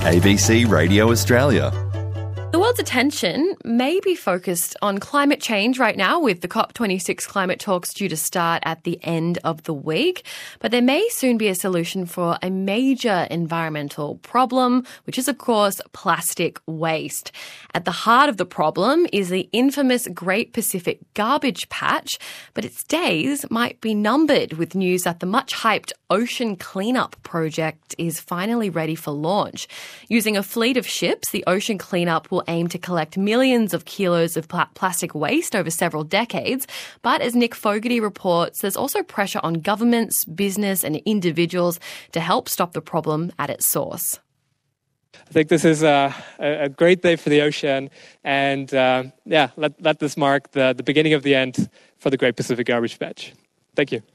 ABC Radio Australia. The world's attention may be focused on climate change right now, with the COP26 climate talks due to start at the end of the week. But there may soon be a solution for a major environmental problem, which is, of course, plastic waste. At the heart of the problem is the infamous Great Pacific Garbage Patch, but its days might be numbered with news that the much-hyped Ocean Cleanup project is finally ready for launch. Using a fleet of ships, the Ocean Cleanup will aim to collect millions of kilos of plastic waste over several decades. But as Nick Fogarty reports, there's also pressure on governments, business and individuals to help stop the problem at its source. I think this is a great day for the ocean, and let this mark the beginning of the end for the Great Pacific Garbage Patch. Thank you.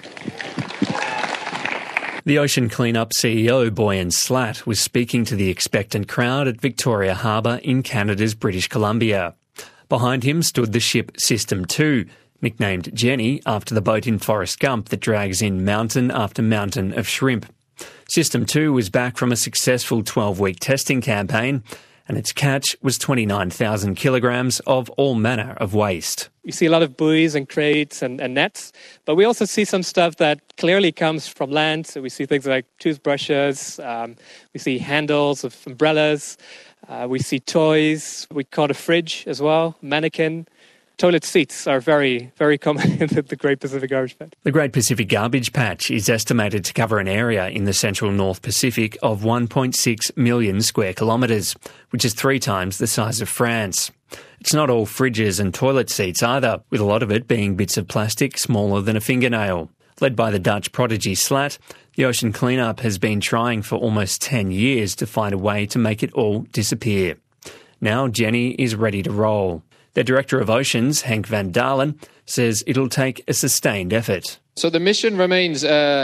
The Ocean Cleanup CEO, Boyan Slat, was speaking to the expectant crowd at Victoria Harbour in Canada's British Columbia. Behind him stood the ship System 2, nicknamed Jenny after the boat in Forrest Gump that drags in mountain after mountain of shrimp. System 2 was back from a successful 12-week testing campaign, and its catch was 29,000 kilograms of all manner of waste. You see a lot of buoys and crates and nets, but we also see some stuff that clearly comes from land. So we see things like toothbrushes, we see handles of umbrellas, we see toys, we caught a fridge as well, mannequin. Toilet seats are very, very common in the Great Pacific Garbage Patch. The Great Pacific Garbage Patch is estimated to cover an area in the central North Pacific of 1.6 million square kilometres, which is 3 times the size of France. It's not all fridges and toilet seats either, with a lot of it being bits of plastic smaller than a fingernail. Led by the Dutch prodigy Slat, the Ocean Cleanup has been trying for almost 10 years to find a way to make it all disappear. Now Jenny is ready to roll. Their Director of Oceans, Henk van Dalen, says it'll take a sustained effort. So the mission remains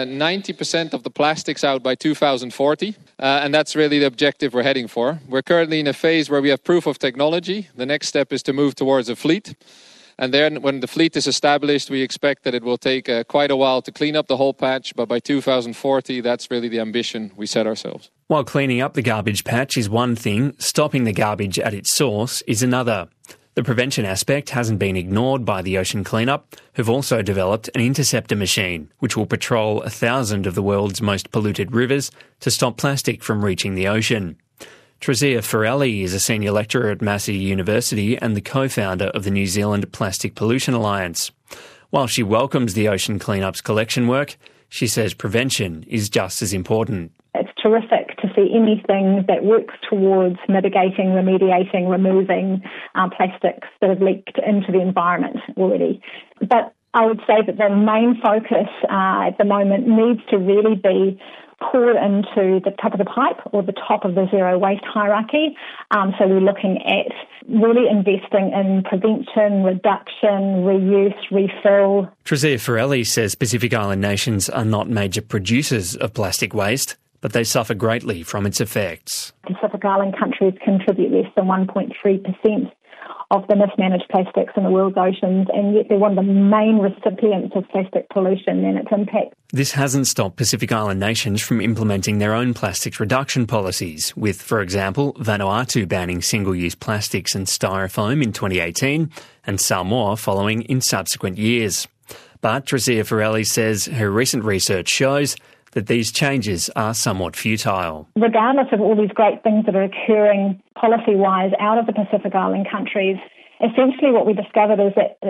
90% of the plastics out by 2040, and that's really the objective we're heading for. We're currently in a phase where we have proof of technology. The next step is to move towards a fleet. And then when the fleet is established, we expect that it will take quite a while to clean up the whole patch, but by 2040, that's really the ambition we set ourselves. While cleaning up the garbage patch is one thing, stopping the garbage at its source is another. The prevention aspect hasn't been ignored by the Ocean Cleanup, who've also developed an interceptor machine, which will patrol 1,000 of the world's most polluted rivers to stop plastic from reaching the ocean. Trazia Farrelly is a senior lecturer at Massey University and the co-founder of the New Zealand Plastic Pollution Alliance. While she welcomes the Ocean Cleanup's collection work, she says prevention is just as important. It's terrific to see anything that works towards mitigating, remediating, removing plastics that have leaked into the environment already. But I would say that the main focus at the moment needs to really be poured into the top of the pipe or the top of the zero waste hierarchy. So we're looking at really investing in prevention, reduction, reuse, refill. Trazia Farrelly says Pacific Island nations are not major producers of plastic waste, but they suffer greatly from its effects. Pacific Island countries contribute less than 1.3% of the mismanaged plastics in the world's oceans, and yet they're one of the main recipients of plastic pollution and its impact. This hasn't stopped Pacific Island nations from implementing their own plastics reduction policies, with, for example, Vanuatu banning single-use plastics and styrofoam in 2018, and Samoa following in subsequent years. But Trazia Farrelly says her recent research shows that these changes are somewhat futile. Regardless of all these great things that are occurring policy-wise out of the Pacific Island countries, essentially what we discovered is that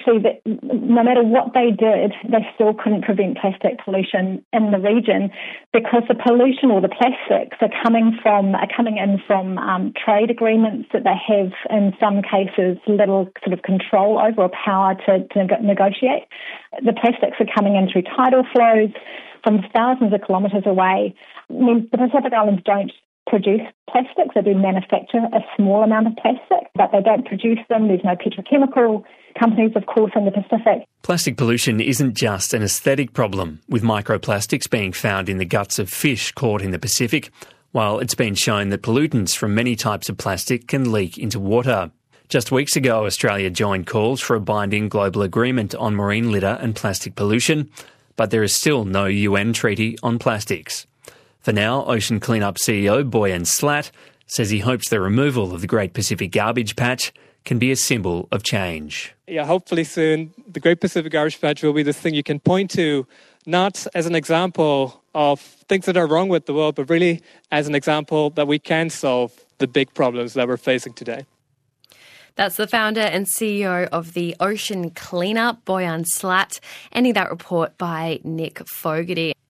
no matter what they did, they still couldn't prevent plastic pollution in the region because the pollution or the plastics are coming in from trade agreements that they have, in some cases, little sort of control over or power to negotiate. The plastics are coming in through tidal flows from thousands of kilometres away. I mean, the Pacific Islands don't produce plastics. They do manufacture a small amount of plastic, but they don't produce them. There's no petrochemical companies, of course, in the Pacific. Plastic pollution isn't just an aesthetic problem, with microplastics being found in the guts of fish caught in the Pacific, while it's been shown that pollutants from many types of plastic can leak into water. Just weeks ago, Australia joined calls for a binding global agreement on marine litter and plastic pollution, but there is still no UN treaty on plastics. For now, Ocean Cleanup CEO Boyan Slat says he hopes the removal of the Great Pacific Garbage Patch can be a symbol of change. Yeah, hopefully soon the Great Pacific Garbage Patch will be this thing you can point to, not as an example of things that are wrong with the world, but really as an example that we can solve the big problems that we're facing today. That's the founder and CEO of the Ocean Cleanup, Boyan Slat, ending that report by Nick Fogarty.